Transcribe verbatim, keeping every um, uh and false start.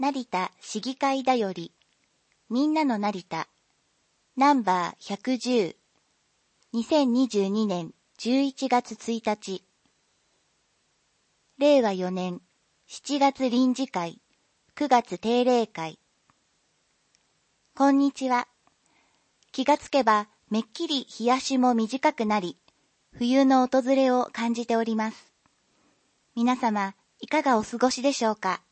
成田市議会だより、みんなの成田、ナンバーひゃくじゅう、にせんにじゅうにねんじゅういちがつついたち、れいわよねんしちがつ臨時会、くがつ定例会。こんにちは。気がつけばめっきり日足も短くなり、冬の訪れを感じております。皆様、いかがお過ごしでしょうか。